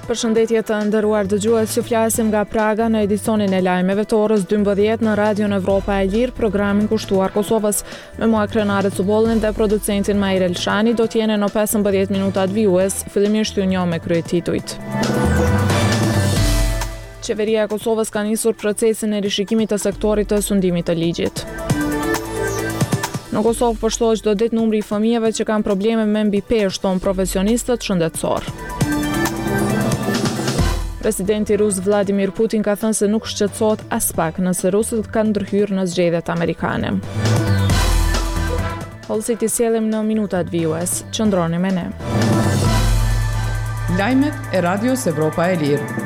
Përshëndetje të nderuar dëgjues, që flasim nga Praga në edicionin e lajmeve të orës 12 në Radion Evropa e Lirë, programin kushtuar Kosovës. Me mua Krenare Cubollin dhe producentin Mair Elshani do t'jene në 15 minutat vijues, fillimisht ju njoh me kryetitujt. Qeveria e Kosovës ka nisur procesin e rishikimit të sektorit të sundimit të ligjit. Në Kosovë përshtohet çdo ditë numri i fëmijëve që kanë probleme me mbi peshë, thon profesionistët shëndetësor. Presidenti rus Vladimir Putin ka thënë se nuk shqetësohet as pak nëse rusët kanë ndërhyrë në zgjedhjet amerikane. Hollësi t'i sjellim në minutat vijues. Qëndroni me ne. Lajmet e Radios Evropa e Lirë.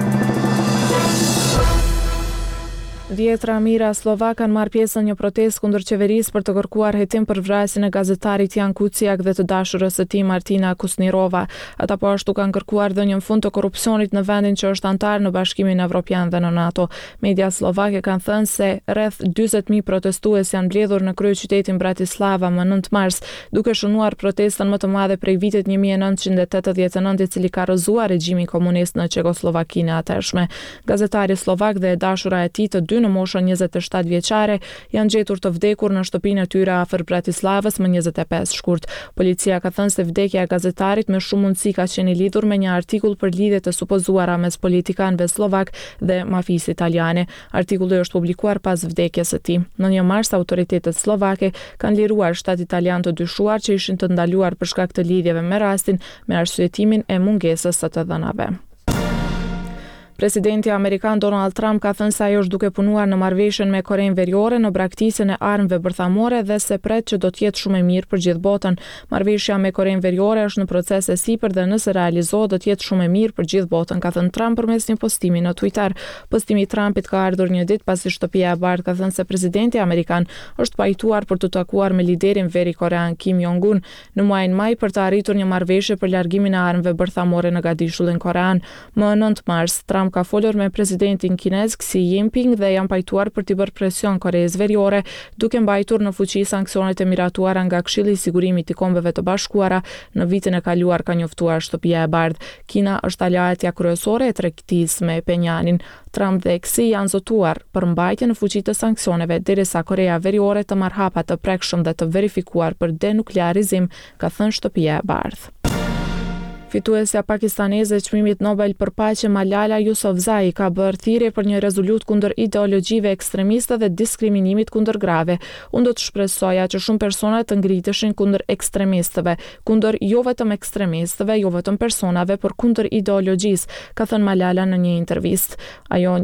Dhjetra mijëra slovak kanë marrë pjesë në një protestë kundër qeverisë për të kërkuar hetim për vrasjen e gazetarit Jan Kuciak dhe të dashurës së tij Martina Kusnirova. Ata po ashtu kanë kërkuar dhënien fund të korrupsionit në vendin që është antar në Bashkimin Evropian dhe në NATO. Media slovake kanë thënë se rreth 40.000 protestues janë mbledhur në kryeqytetin Bratislava më 9 mars, duke shënuar protestën më të madhe prej vitit 1989, i cili ka rrëzuar regjimin komunist në Çekoslovakinë e atërshme. Gazetari slovak dhe e dashura e tij të dy në moshën 27 vjeçare janë gjetur të vdekur në shtëpinë e tyre afër Bratislavës më 25 shkurt. Policia ka thënë se vdekja e gazetarit me shumë mundësi ka qenë lidhur me një artikull për lidhje të supozuara mes politikanëve slovak dhe mafisë italiane. Artikulli është publikuar pas vdekjes së tij. Në 1 mars autoritetet slovake kanë liruar 7 italianë të dyshuar që ishin të ndaluar për shkak të lidhjeve me rastin, me arsyetimin e mungesës së të dhënave. Presidenti amerikan Donald Trump ka thënë se ai është duke punuar në marrëveshjen me Korenë Veriore në braktisjen e armëve bërthamore dhe se pret që do të jetë shumë e mirë për gjithë botën. Marrëveshja me Korenë Veriore është në proces e sipër dhe nëse realizohet do të jetë shumë e mirë për gjithë botën, ka thënë Trump përmes një postimi në Twitter. Postimi i Trumpit ka ardhur një ditë pasi Shtëpia e Bardhë ka thënë se presidenti amerikan është pajtuar për të takuar me liderin verikorean Kim Jong-un në muajin maj për të arritur një marrëveshje për largimin e armëve bërthamore në Gadishullin korean. Më 9 mars ka folur me presidentin kinez Xi Jinping dhe janë pajtuar për t'i bërë presion Koreas Veriore, duke mbajtur në fuqi sanksionet e miratuara nga Këshilli i Sigurimit i Kombeve të Bashkuara. Në vitin e kaluar ka njoftuar Shtëpia e Bardhë. Kina është aleatja kryesore e tregtisë me Penjanin. Trump dhe Xi janë zotuar për mbajtjen në fuqi të sanksioneve derisa Korea Veriore të marrë hapa të prekshëm dhe të verifikuar për denuklearizim, ka thënë Shtëpia e Bardhë. Fituesja pakistaneze e çmimit Nobel për paqe Malala Yousafzai ka bërë thirrje për një rezolutë kundër ideologjive ekstremiste dhe diskriminimit kundër grave. Unë do të shpresoja që shumë persona të ngriteshin kundër ekstremistëve, kundër jo vetëm ekstremistëve, jo vetëm personave, por kundër ideologjisë, ka thënë Malala në një intervistë. Ajo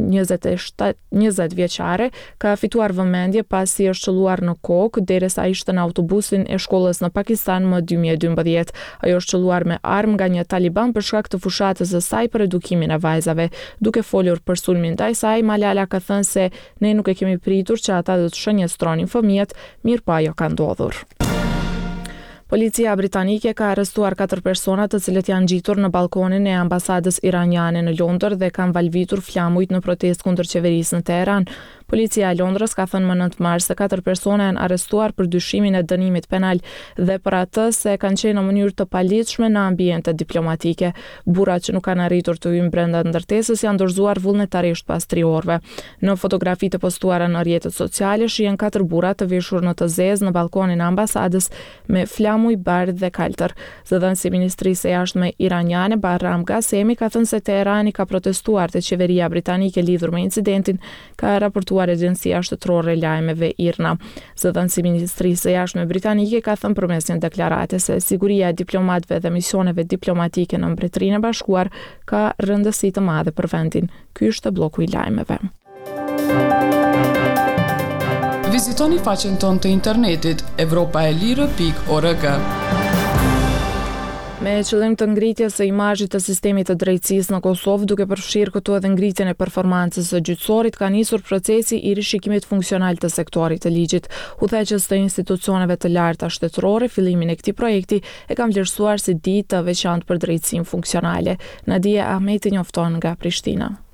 20 vjeçare ka fituar vëmendje pasi është qelluar në kokë derisa ishte në autobusin e shkollës në Pakistan më 2012. Ajo është qelluar me armë nga një taliban për shkak të fushatës së saj për edukimin e vajzave. Duke folur për sulmin ndaj saj, Malala ka thënë se ne nuk e kemi pritur që ata do të shënjestronin fëmijët, mirë pa ajo ka ndodhur. Policia britanike ka arrestuar 4 persona të cilët janë ngjitur në balkonin e ambasadës iraniane në Londër dhe kanë valvitur flamujt në protestë kundër qeverisë në Teheran. Policia e Londrës ka thënë më 9 mars se 4 persona janë arrestuar për dyshimin e dënimit penal dhe për atë se kanë qenë në mënyrë të paligjshme në ambiente diplomatike. Burrat që nuk kanë arritur të hyjnë brenda ndërtesës janë dorëzuar vullnetarisht pas 3 orëve. Në fotografitë postuara në rrjetet sociale shihen 4 burra të veshur në të zezë në balkonin e ambasadës me flamuj bardhë dhe kaltër. Zëdhënësi i Ministrisë së Jashtme iraniane Bahram Ghasemi ka thënë se Teherani ka protestuar te qeveria britanike lidhur me incidentin, ka raportuar Agjencia Shtetërore e Lajmeve IRNA. Zëdhënësi i Ministrisë së Jashtme britanike ka thënë përmes një deklarate se siguria e diplomatëve dhe misioneve diplomatike në Mbretërinë e Bashkuar ka rëndësi të madhe për vendin. Ky është bloku i lajmeve. Vizitoni faqen tonë të internetit europaelire.org. Me qëllim të ngritjes së imazhit të sistemit të drejtësisë në Kosovë, duke përfshirë këtu edhe ngritjen e performancës së gjyqësorit, ka nisur procesi i rishikimit funksional të sektorit të ligjit. Udhëheqës të institucioneve të larta shtetërore, fillimin e këtij projekti e kanë vlerësuar si ditë të veçantë për drejtësinë funksionale. Nadia Ahmeti njofton nga Prishtina.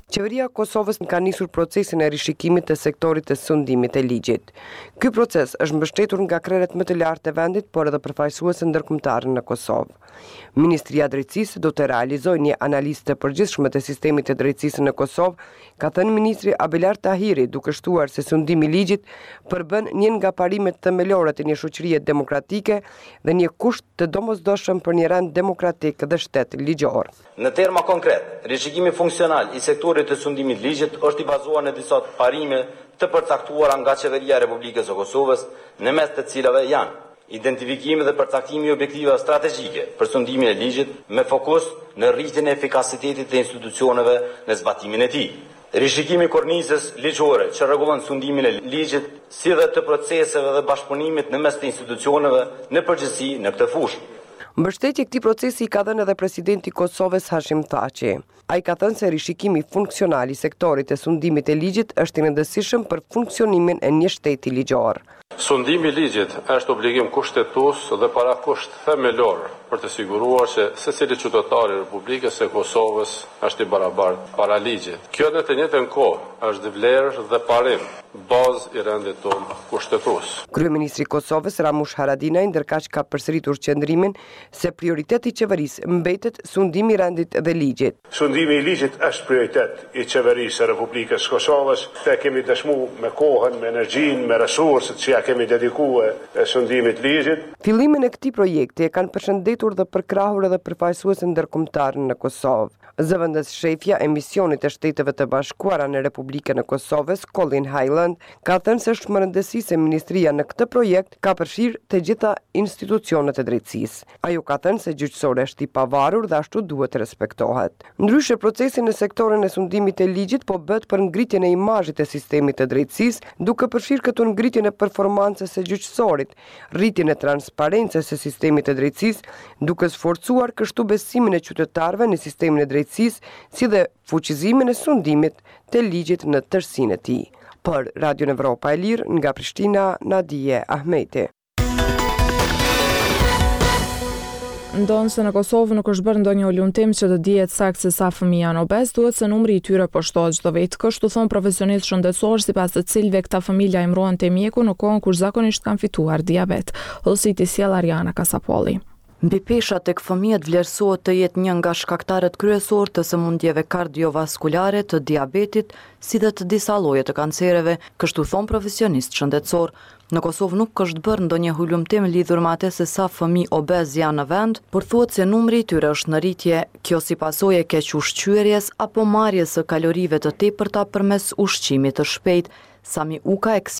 Qeveria e Kosovës ka nisur procesin e rishikimit të sektorit të sundimit të ligjit. Ky proces është mbështetur nga krerët më të lartë të vendit, por edhe përfaqësuese ndërkombëtarë në Kosovë. Ministria e Drejtësisë do të realizojë një analizë të përgjithshme të sistemit të drejtësisë në Kosovë, ka thënë ministri Abelar Tahiri, duke shtuar se sundimi i ligjit përbën një nga parimet themelore të një shoqërie demokratike dhe një kusht të domosdoshëm për një rend demokratik dhe shtet ligjor. Në terma konkret, rishikimi funksional i sektorit të sundimit ligjit është i bazuar në disa parime të përcaktuara nga Qeveria e Republikës së Kosovës, në mes të cilave janë identifikimi dhe përcaktimi i objektivave strategjike për sundimin e ligjit me fokus në rritjen e efikasitetit të institucioneve në zbatimin e tij. Rishikimi i kornizës ligjore që rregullon sundimin e ligjit, si dhe të proceseve dhe bashkëpunimit në mes të institucioneve në përgjithësi në këtë fushë. Mbështetje këtij procesi i ka dhënë edhe presidenti i Kosovës Hashim Thaçi. Ai ka thënë se rishikimi funksional i sektorit të sundimit të ligjit është i rëndësishëm për funksionimin e një shteti ligjor. Sundimi i ligjit është obligim kushtetues dhe parakusht themelor për të siguruar se secili qytetar i Republikës së Kosovës është i barabartë para ligjit. Kjo në të njëjtën kohë është vlerë dhe parim bazë i rendit tonë kushtetues. Kryeministri i Kosovës Ramush Haradinaj ndërkaq ka përsëritur qendrimin se prioriteti i qeverisë mbetet sundimi i rendit dhe ligjit. Sundimi i ligjit është prioritet i qeverisë së Republikës së Kosovës. Ne kemi dëshmuar me kohën, me energjinë, me resurset që ja kemi dedikuar sundimit të ligjit. Fillimin e këtij projekti e kanë përshëndetur dhe përkrahur edhe përfaqësuesë ndërkombëtarë në Kosovë. Zëvendës shefja e misionit të Shteteve të Bashkuara në Republikën e Kosovës, Colin Highland, ka thënë se është më rëndësi se ministria në këtë projekt ka përfshirë të gjitha institucionet e drejtësisë. Ajo ka thënë se gjyqësori është i pavarur dhe ashtu duhet të respektohet. Ndryshe, procesi në sektorin e sundimit të ligjit po bëhet për ngritjen e imazhit të sistemit të drejtësisë, duke përfshirë këtu ngritjen e performancës së gjyqësorit, rritjen e transparencës së sistemit të drejtësisë, duke sforcuar kështu besimin e qytetarëve në sistemin e drejtësisë, si dhe fuqizimin e sundimit të ligjit në tërësinë e tij. Për Radio Evropa e Lirë, nga Prishtina, Nadije Ahmeti. Ndonë se në Kosovë nuk është bërë ndonjë ulumtim që të dihet saktë se sa fëmijë janë obez, duhet se numri i tyre po shtohet çdo vit. Kështu thon profesionistë shëndetësor, sipas të cilëve këta familja imrohen te mjeku në kohën kur zakonisht kanë fituar diabet. Hollësiti sjell Ariana Kasapolli. Mbi peshat tek fëmijët vlerësohet të jetë një nga shkaktarët kryesor të sëmundjeve kardiovaskulare, të diabetit, si dhe të disa lloje të kancereve, kështu thon profesionist shëndetësor. Në Kosovë nuk është bërë ndonjë ulumtim lidhur me atë se sa fëmijë obez janë në vend, por thuhet se numri i tyre është në rritje, kjo si pasojë e keq ushqyerjes apo marrjes së kalorive të tepërta përmes ushqimit të shpejtë. Sami Uka,